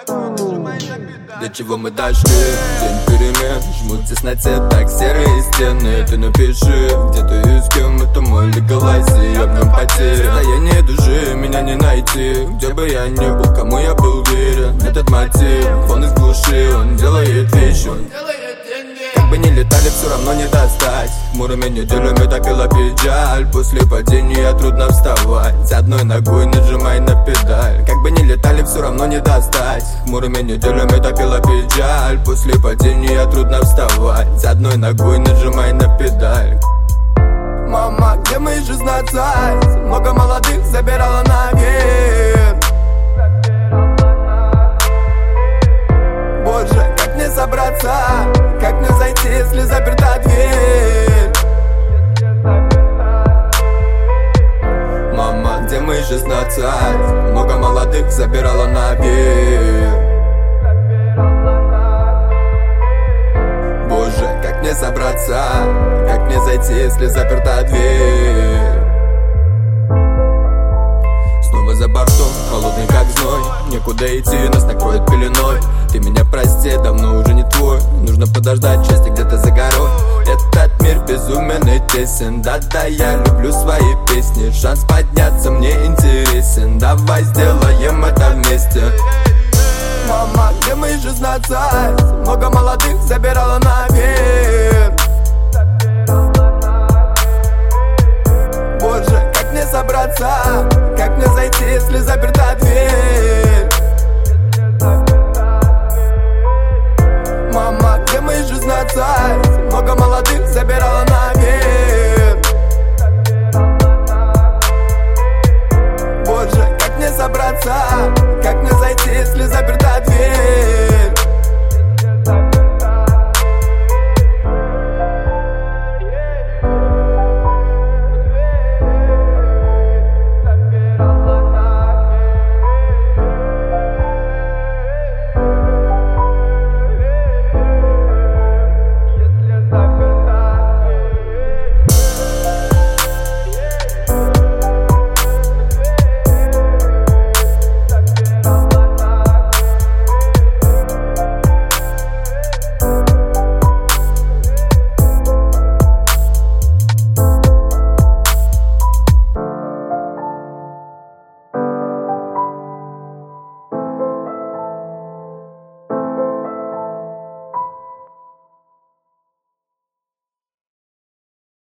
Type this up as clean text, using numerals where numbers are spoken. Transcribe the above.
До чего мы дошли? День перемен, жмут в тесноте так серые стены. Ты напиши, где ты и с кем, это мой легалайз, и я в нем потерян. Состояние души меня не найти, где бы я ни был, кому я был верен. Этот мотив, он из глуши, он делает вещи. Как бы ни летали, все равно не достать. Хмурыми неделями топила печаль. После падения трудно вставать, одной ногой нажимай на педаль. Как бы ни летали, все равно не достать. Хмурыми неделями топила печаль. После падения трудно вставать, одной ногой нажимай на педаль. Мама, где мои 16? Много молодых забирала наверх. Боже, как мне собраться? Как мне зайти, если заперта дверь? Мама, где мои 16? Много молодых забирала наверх. Боже, как мне собраться? Как мне зайти, если заперта дверь? Снова за бортом, холодный как зной. Некуда идти, нас накроет пеленой. Ты меня прости, давно уже не твой. Нужно подождать, счастье где-то за горой. Этот мир безумен и тесен. Да-да, я люблю свои песни. Шанс подняться мне интересен. Давай сделаем это вместе. Мама, где мои 16? Много молодых забирала наверх. Боже, как мне собраться? Как мне зайти, если заперта дверь?